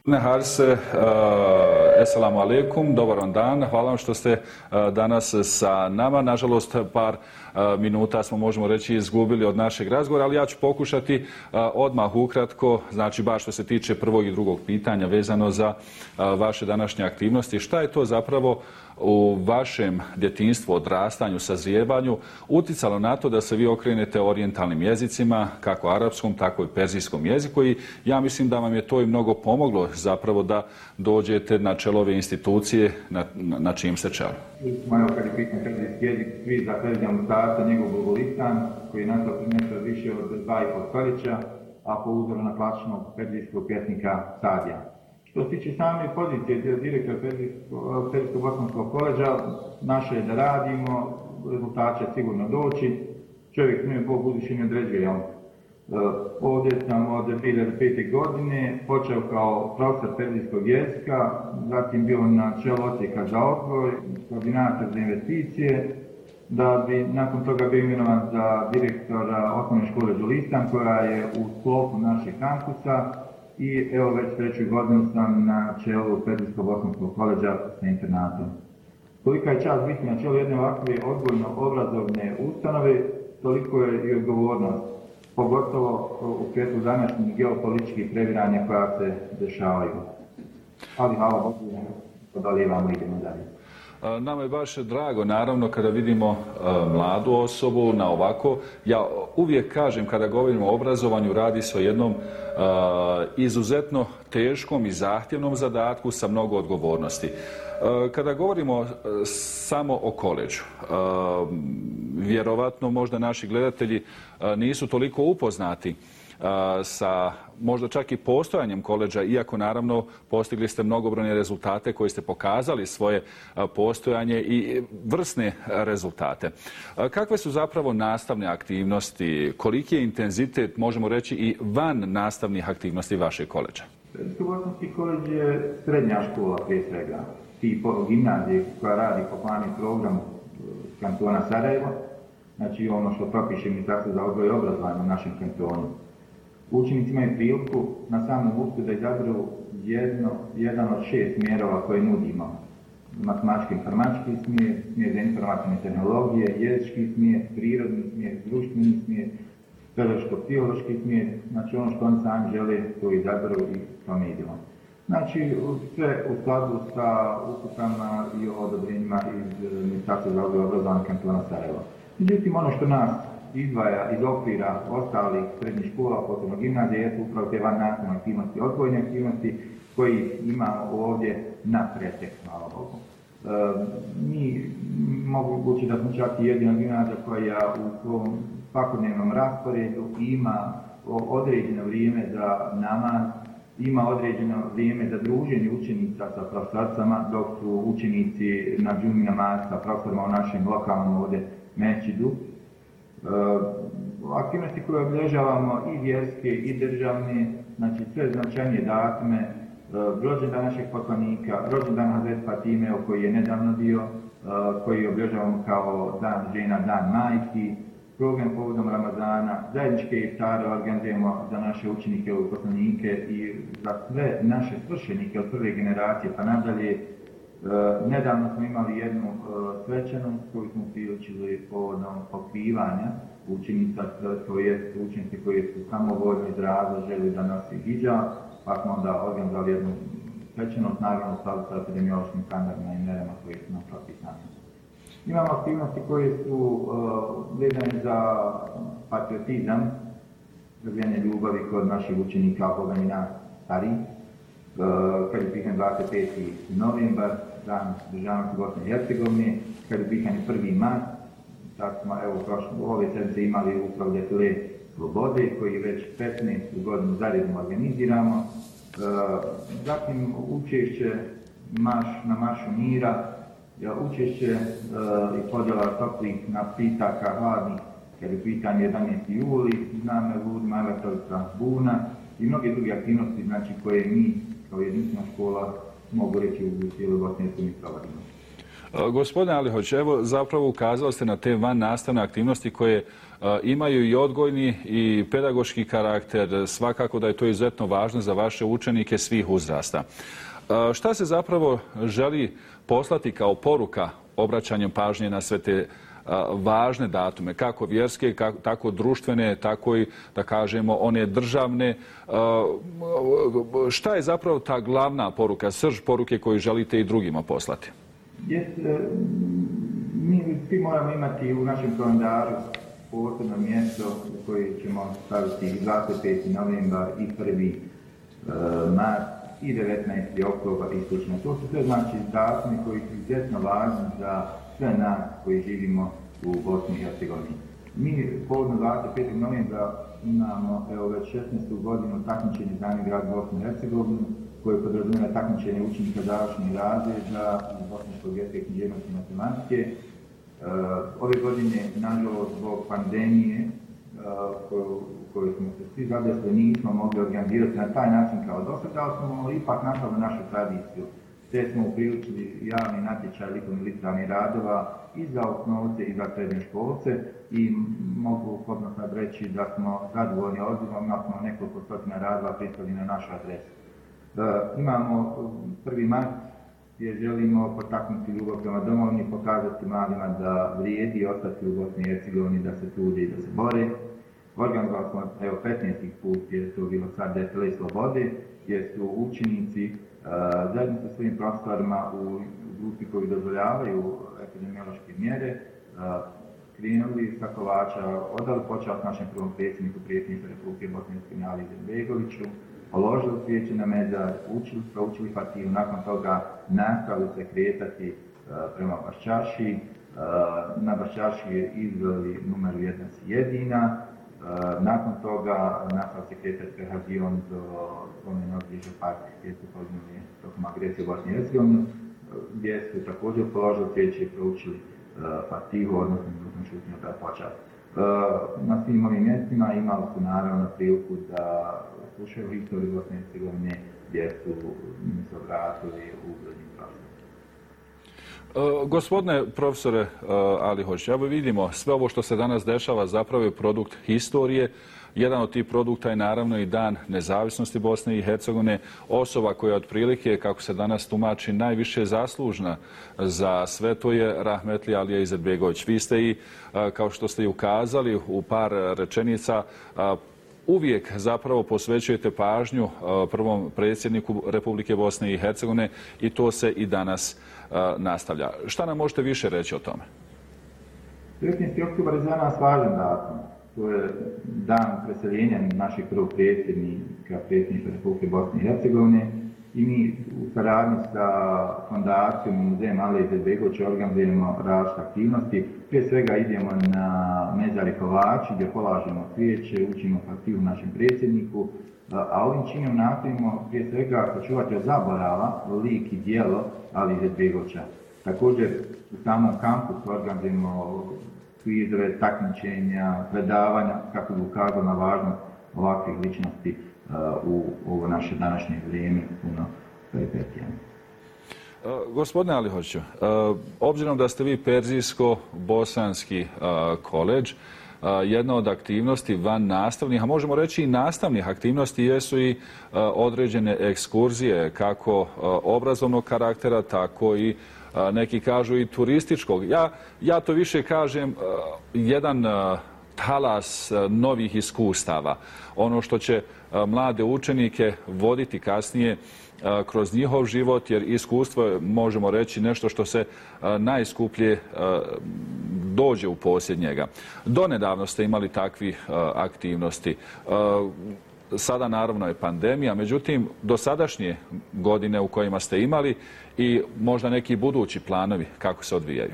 Harse, eselamu alaikum, dobar vam dan, hvala vam što ste danas sa nama. Nažalost, par minuta smo, možemo reći, izgubili od našeg razgovora, ali ja ću pokušati odmah ukratko, znači baš što se tiče prvog i drugog pitanja vezano za vaše današnje aktivnosti. Šta je to zapravo u vašem djetinjstvu, odrastanju, sazrijevanju utjecalo na to da se vi okrenete orijentalnim jezicima, kako arapskom, tako i perzijskom jeziku, i ja mislim da vam je to i mnogo pomoglo zapravo da dođete na čelo ove institucije na čijim se čelu. Malo kad je pitan perzijski jezik, svi za Perzija Mustarca, njegov Bulgulistan, koji je nastao nešto više od 2,5 stoljeća, a po uzoru na klasičnog perzijskog pjesnika Sadija. Što se tiče same pozicije direktora Perzijsko-bosanskog koleđa, naše je da radimo, rezultat će sigurno doći, čovjek nije Bog budući ne određuje. Ovdje sam od 2005. godine počeo kao profesor perzijskog jezika, zatim bio na čelu odsjeka za odgoj, koordinator za investicije, da bi nakon toga bio imenovan za direktora osnovne škole Đulistan, koja je u sklopu našeg kampusa, i evo već treću godinu sam na čelu Perzijsko-bosanskog koleđa sa internatom. Kolika je čast biti na čelu jedne ovakve odgojno-obrazovne ustanove, toliko je i odgovornost, pogotovo u svjetlu današnjih geopolitičkih previranja koja se dešavaju. Ali hvala Bogu, podalijevamo i idemo dalje. Nama je baš drago, naravno, kada vidimo mladu osobu na ovako. Ja uvijek kažem, kada govorimo o obrazovanju, radi se o jednom izuzetno teškom i zahtjevnom zadatku sa mnogo odgovornosti. Kada govorimo samo o koleđu, vjerovatno možda naši gledatelji nisu toliko upoznati sa možda čak i postojanjem koleđa, iako naravno postigli ste mnogobrojne rezultate koji ste pokazali svoje postojanje i vrsne rezultate. Kakve su zapravo nastavne aktivnosti, koliki je intenzitet, možemo reći, i van nastavnih aktivnosti vašeg koleđa? Perzijsko-bosanski koleđ je srednja škola prije svega, tipa gimnazije koja radi po planu i programu kantona Sarajevo, znači ono što propiše Ministarstvo za odgoj i obrazovanje u našem kantonu. Učenici imaju priliku na samom upitu da izaberu jedan od 6 smjerova koje nudimo. Matematički informatički smjer, smjer za informativne tehnologije, jezički smjer, prirodni smjer, društveni smjer, pedagoško-psihološki smjer. Znači ono što oni sami žele, to izaberu i tome idemo. Znači sve u skladu sa uputama i odobrenjima iz Ministarstva za odgoj i obrazovanje kantona Sarajevo. Međutim, ono što nas izdvaja iz okvira ostalih srednjih škola, posebno gimnazije, jesu upravo te van nastavne aktivnosti, odgojne aktivnosti koji imamo ovdje na pretek, hvala Bogu. Mi moguće da smo čak i jedina gimnazija koja u svom svakodnevnom rasporedu ima određeno vrijeme za namaz, ima određeno vrijeme za druženje učenica sa profesorcama, dok su učenici na džumi namaz sa profesorima u našem lokalnom ovdje mečidu. Aktivnosti koje obilježavamo i vjerske i državne, znači sve značajnije datume, rođendan našeg poslanika, rođendan Hazret Fatime koji je nedavno bio, koji obilježavamo kao dan žena, dan majki, program povodom Ramazana, zajedničke iftare organizujemo za naše učenike i poslanike i za sve naše svršenike od prve generacije pa nadalje. Nedavno smo imali jednu svečanost koju smo priučili povodom pokrivanja učenica, učenice koje su samovoljno izrazili želi da nosi hidžab, pa smo onda organizovali jednu svečanost, naravno sa epidemiološkim standardima i mjerama koje su nam propisane. Imamo aktivnosti koje su vezane za patriotizam, razvijanje ljubavi kod naših učenika, Boga i nas starih. Kad je pitan 25. novembar, dan državnosti Bosne i Hercegovine, kad je pitan 1. mart, tako smo ove sedmice imali upravo defile slobode koji već 15. godinu zaredno organiziramo. Zatim učešće na maršu mira, učešće i podjela toplih napitaka, hladnih, kad je pitan 11. juli, zname Ludima, Evertovica, Buna i mnoge druge aktivnosti, znači koje mi kao jedinstvena škola mogu reći u cijeloj Bosni i Hercegovini provodimo. Gospodine Alihoć, evo zapravo ukazali ste na te van nastavne aktivnosti koje imaju i odgojni i pedagoški karakter. Svakako da je to izuzetno važno za vaše učenike svih uzrasta. Šta se zapravo želi poslati kao poruka obraćanjem pažnje na sve te važne datume, kako vjerske, tako društvene, tako i, da kažemo, one državne? Šta je zapravo ta glavna poruka, srž poruke koju želite i drugima poslati? Mi svi moramo imati u našem kalendaru posebno mjesto koje ćemo staviti 25. novembar i 1. mart i 19. oktobar i sl. To su sve znači datumi koji su izuzetno važni za sve nas koji živimo u Bosni i Hercegovini. Mi povodno 25. novembra imamo već 16. godinu takmičenje za grad Bosne i Hercegovine koje podrazumijeva takmičenje učenika završnih razreda iz bosanskog jezika, književnosti i matematike. Ove godine, nažalost, zbog pandemije koju smo se svi zadesili, nismo mogli organizirati na taj način kao do sada, ali smo ipak nastavili našu tradiciju. Te smo upriličili javni natječaj likovno-literarnih radova i za osnovce i za srednje školce i mogu slobodno sad reći da smo zadovoljni odzivom, imali smo nekoliko stotina radova pristavili na našu adresu. Imamo 1. mart gdje želimo potaknuti ljubav prema domovini, pokazati mladima da vrijedi ostati u Bosni i Hercegovini, da se trude i da se bore. Organizovali smo 15. put gdje to bilo sad Desile slobode, gdje su učenici zajedno sa svojim profesorima u grupi koji dozvoljavaju epidemiološke mjere krenuli sa Kovača, odali počeo s našem prvom predsjedniku Republike Bosne i Hercegovine Ali Izetbegoviću, položili svijeće na mezar, proučili Fatihu, nakon toga nastavili se kretati prema Baščaši. Na Baščaši je izveli numeru 1 jedina. Nakon toga nastavili se kretati prehazijom do spomen obliže park gdje su poginuli tokom agresije u Bosni i Hercegovini, gdje su također položili svijeće i proučili Fatihu, odnosno šutnju da počast. Na svim ovim mjestima imali su naravno priliku da slušaju historiju Bosne i Hercegovine gdje su se obratili u uglednim prostorima. Gospodine profesore Alihoć, evo vidimo sve ovo što se danas dešava zapravo je produkt historije. Jedan od tih produkta je naravno i Dan nezavisnosti Bosne i Hercegovine, osoba koja je otprilike, kako se danas tumači, najviše zaslužna za sve to je Rahmetli Alija Izetbegović. Vi ste i, kao što ste i ukazali u par rečenica, uvijek zapravo posvećujete pažnju prvom predsjedniku Republike Bosne i Hercegovine i to se i danas nastavlja. Šta nam možete više reći o tome? 15. oktobar je za nas važan datum. To je dan preseljenja našeg prvog predsjednika Republike Bosne i Hercegovine i mi u saradnji sa fondacijom i muzejem Alije Izetbegovića organizujemo različite aktivnosti. Prije svega idemo na mezar Kovači gdje polažemo cvijeće, učimo Fatihu našem predsjedniku, a ovim činom nastojimo prije svega sačuvati od zaborava lik i djelo Alije Izetbegovića. Također u samom kampusu organizujemo kvizove, takmičenja, predavanja kako bi ukazao na važnost ovakvih ličnosti u ovo naše današnje vrijeme puno peripetija. Gospodine Alihoću, obzirom da ste vi Perzijsko-bosanski koledž, jedna od aktivnosti van nastavnih, a možemo reći i nastavnih aktivnosti jesu i određene ekskurzije kako obrazovnog karaktera, tako i neki kažu i turističkog. Ja to više kažem jedan talas novih iskustava. Ono što će mlade učenike voditi kasnije kroz njihov život, jer iskustvo je, možemo reći, nešto što se najskuplje dođe u posjed njega. Donedavno ste imali takvih aktivnosti. Sada naravno je pandemija, međutim dosadašnje godine u kojima ste imali i možda neki budući planovi kako se odvijaju.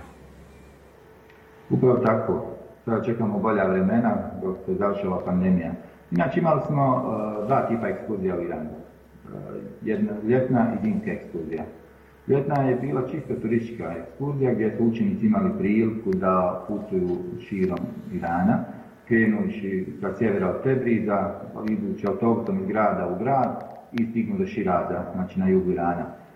Upravo tako. Sada čekamo bolja vremena dok se završila pandemija. Inače imali smo dva tipa ekskurzija u Iranu. Jedna ljetna i zimska ekskurzija. Ljetna je bila čisto turistička ekskurzija gdje su učenici imali priliku da putuju širom Irana, krenujući sa sjevera od Tebriza, idući autobusom iz grada u grad i stignu do Širaza, znači na jugu Irana.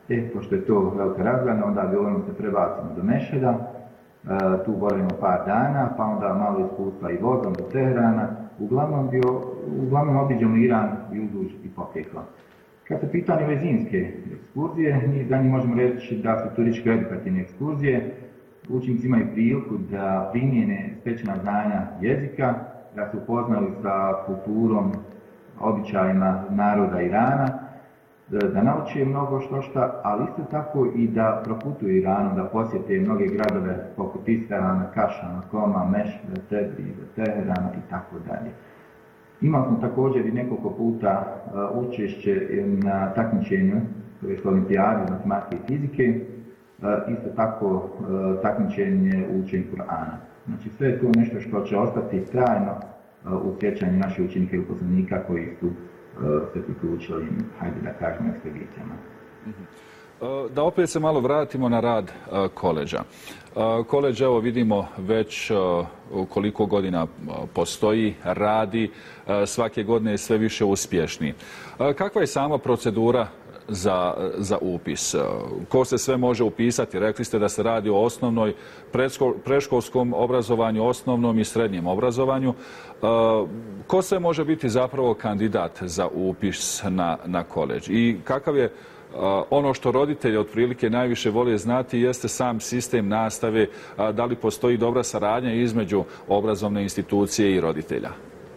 Pošto je to velika razgledna, onda Violinu se prebacimo do Mešheda, tu boravimo par dana, pa onda malo iskustva i vozom do Teherana. Uglavnom obiđemo Iran i uzduž i popreko. Kad se pitanje ove zimske ekskurzije, mi za njih možemo reći da su turističko-edukativne ekskurzije. Učenici imaju priliku da primijene stečena znanja jezika, da se upoznaju sa kulturom, običajima naroda Irana, da nauče mnogo šta, ali isto tako i da proputuju Iranom, da posjete mnoge gradove poput Isfahana, Kašana, Koma, Mešheda, Tebriza, Teherana i tako dalje. Imali smo također i nekoliko puta učešće na takmičenju, to je olimpijadi matematike i fizike, isto tako takmičenje u učenju Kur'ana. Znači sve je to nešto što će ostati trajno u sjećanju naših učenika i uposlenika koji su se priključili, hajde da kažemo, ekspedicijama. Da opet se malo vratimo na rad koledža. Koledž, evo vidimo već koliko godina postoji, radi, svake godine je sve više uspješni. Kakva je sama procedura za upis? Ko se sve može upisati? Rekli ste da se radi o osnovnoj, predškolskom obrazovanju, osnovnom i srednjem obrazovanju. Ko sve može biti zapravo kandidat za upis na koledž? I kakav je ono što roditelji otprilike najviše vole znati jeste sam sistem nastave, da li postoji dobra saradnja između obrazovne institucije i roditelja?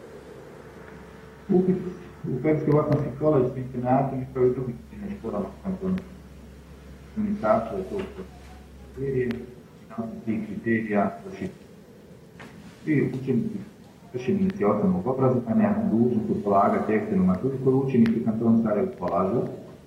Upis u Perijski Bosanski koledž s internatom kao i drugih školama ministarstva je to kriterije, tih kriterija svi učenici vršenici osnovnog obrazovanja dužni su polagati eksternu maturu koju učenici u kantonu Sarajevo polažu.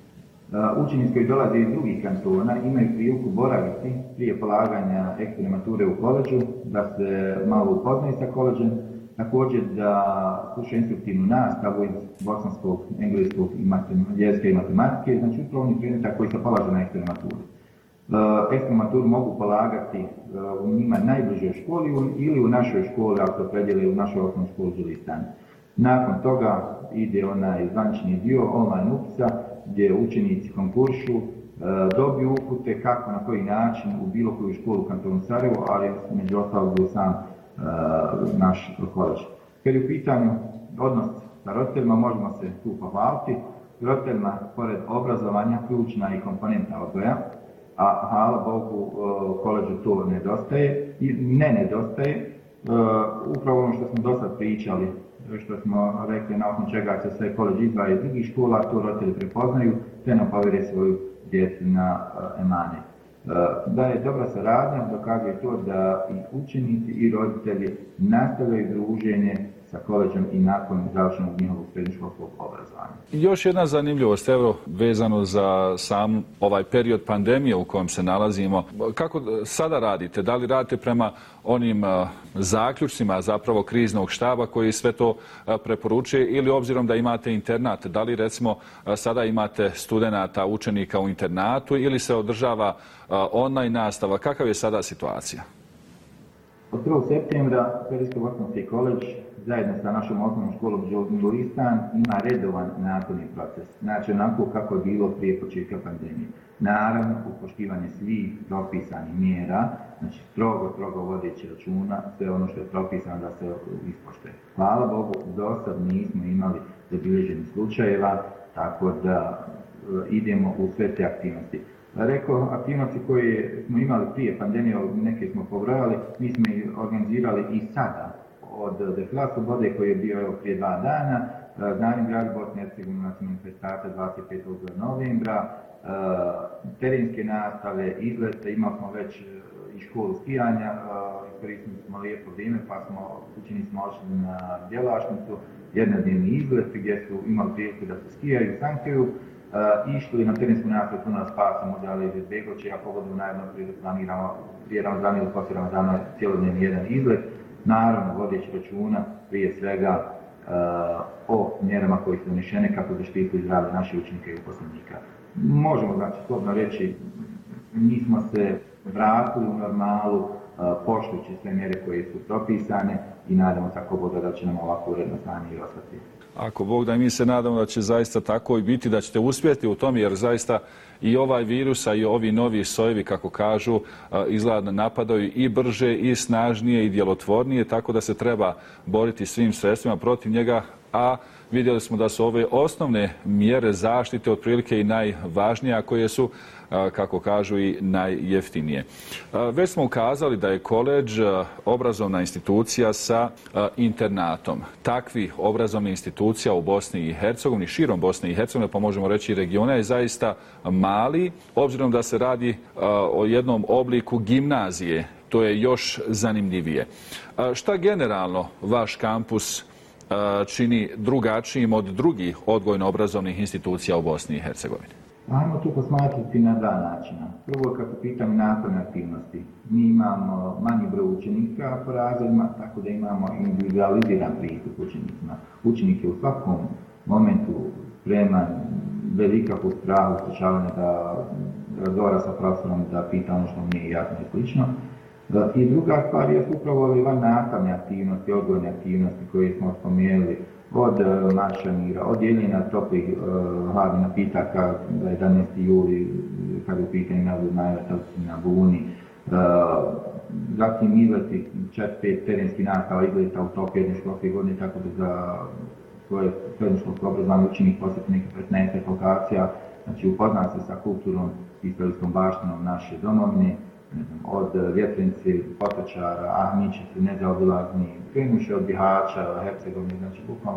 Učenici koji dolaze iz drugih kantona imaju priliku boraviti prije polaganja eksterne mature u koledžu, da se malo upoznaju sa koledžem, također da slušaju instruktivnu nastavu iz bosanskog, engleskog jezika i matematike, znači upravo onih predmeta koji se polažu na eksternu maturu. Eksternu maturu mogu polagati u njima najbližoj školi ili u našoj školi, ako se opredijele u našoj osnovnoj školi Đulistan. Nakon toga ide onaj zvanični dio online upisa, gdje učenici konkuršu, dobiju upute kako, na koji način u bilo koju školu u kantonu Sarajevo, ali među ostalog je sam naš koledž. Kad je u pitanju odnos sa roditeljima, možemo se tu pohvaliti. Roditeljima, pored obrazovanja, ključna i komponenta odgoja, a hvala Bogu koledžu to nedostaje i ne nedostaje. Upravo ono što smo do sad pričali, što smo rekli na osnovu čega se sve koledž izdvaja iz drugih škola, to roditelji prepoznaju, te nam povjere svoju djecu na emane. Da je dobra saradnja, dokazuje to da i učenici i roditelji nastavljaju druženje sa koledžom i nakon završenog njihovog srednjoškolskog obrazovanja. Još jedna zanimljivost, evo, vezano za sam ovaj period pandemije u kojem se nalazimo. Kako sada radite? Da li radite prema onim zaključcima zapravo kriznog štaba koji sve to preporučuje ili obzirom da imate internat, da li recimo sada imate studenata, učenika u internatu ili se održava online nastava? Kakav je sada situacija? Od 1. septembra Perijski Bosanski koledž zajedno sa našom osnovnom školom Đulistan ima redovan nastavni proces. Znači onako kako je bilo prije početka pandemije. Naravno, upoštivanje svih propisanih mjera, znači strogo vodeći računa, sve ono što je propisano da se ispoštuje. Hvala Bogu, do sad nismo imali zabilježenih slučajeva, tako da idemo u sve te aktivnosti. Rekao, aktivnosti koje smo imali prije pandemije, neke smo pobrojali, mi smo ih organizirali i sada. Od Defila Slobode koji je bio prije 2 dana, Znani grad Bosne i Hercegovine na manifestacije 25. novembra, terenske nastave, izlete, imali smo već i školu skijanja, koristili smo lijepo vrijeme pa smo učenici ošli na djelašnicu, jednodnevni izlet gdje su imali priliku da se skijaju, sankuju, išli na terensku nastavu, tu nas spasamo da iz Begoće, a pogodu najedno planiramo prije Ramazana ili poslije Ramazana cijelodnevni jedan izlet. Naravno, vodeći računa prije svega o mjerama koje su donešene kako zaštitili zdravlje naših učenika i uposlenika. Možemo, znači, slobodno reći, mi smo se vratili u normalu, pošli postići sve mjere koje su propisane i nadamo se ako Bog da će nam ovako uredno stanje i ostati. Ako Bog da, mi se nadamo da će zaista tako i biti, da ćete uspjeti u tom, jer zaista i ovaj virus, a i ovi novi sojevi, kako kažu, izgleda napadaju i brže, i snažnije, i djelotvornije, tako da se treba boriti svim sredstvima protiv njega, a vidjeli smo da su ove osnovne mjere zaštite otprilike i najvažnije, a koje su, kako kažu, i najjeftinije. Već smo ukazali da je koledž obrazovna institucija sa internatom. Takvih obrazovnih institucija u Bosni i Hercegovini, širom Bosne i Hercegovine, pa možemo reći i regiona, je zaista mali, obzirom da se radi o jednom obliku gimnazije. To je još zanimljivije. Šta generalno vaš kampus čini drugačijim od drugih odgojno-obrazovnih institucija u Bosni i Hercegovini? Ajmo to posmatrati na dva načina. Prvo, kako pitam nastavne aktivnosti. Mi imamo manji broj učenika po razredima, tako da imamo individualiziran pristup učenicima. Učenik je u svakom momentu spreman, velika po strahu, slušavanja da razgovara sa profesorom, da pita ono što mu nije jasno i slično. I druga stvar je upravo ove nastavne aktivnosti, odgojne aktivnosti koje smo spomenuli, od maršanira, od dijeljenja toplih hladnih napitaka, 11. juli, kada je u pitanju na Buni, zatim izleti 4-5 terenskih nastava izleta u toku jedne školske godine, tako da za svoje srednjoškolsko obrazovanje učenik posjeti neke 15 lokacija, znači upozna se sa kulturnom i istorijskom baštinom naše domovine, od Vjetrenice, Potočara, Ahmičice, nezaobilazni, krenuše od Bihaća, Hercegovine, znači bukvalno.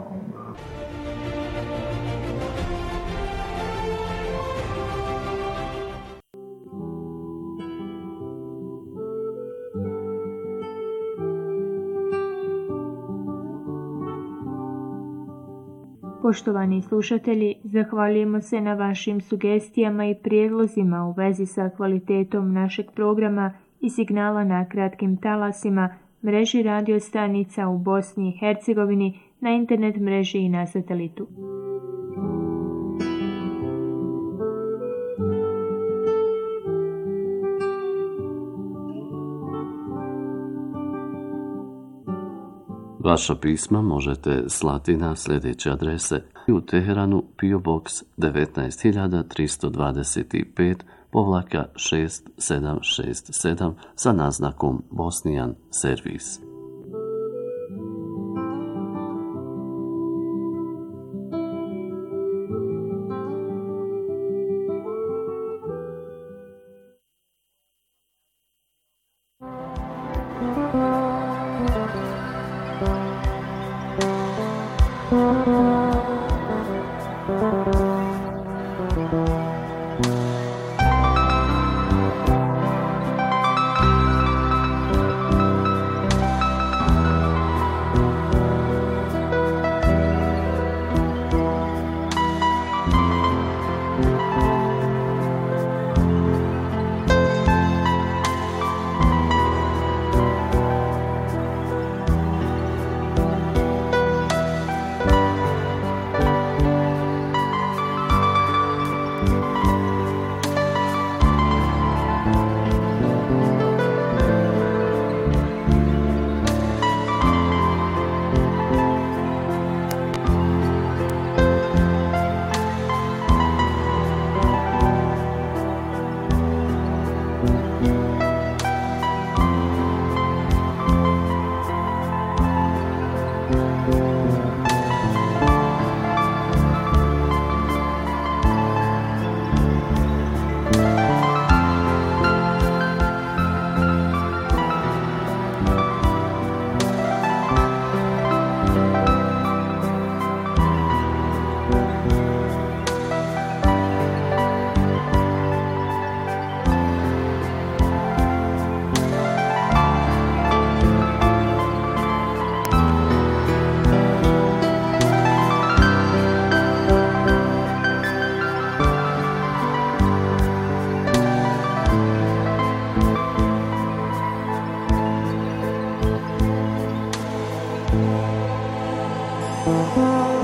Poštovani slušatelji, zahvaljujemo se na vašim sugestijama i prijedlozima u vezi sa kvalitetom našeg programa i signala na kratkim talasima, mreži radio stanica u Bosni i Hercegovini, na internet mreži i na satelitu. Vaša pisma možete slati na sljedeće adrese: u Teheranu PO Box 19325-6767 sa naznakom Bosnijan servis. Thank you.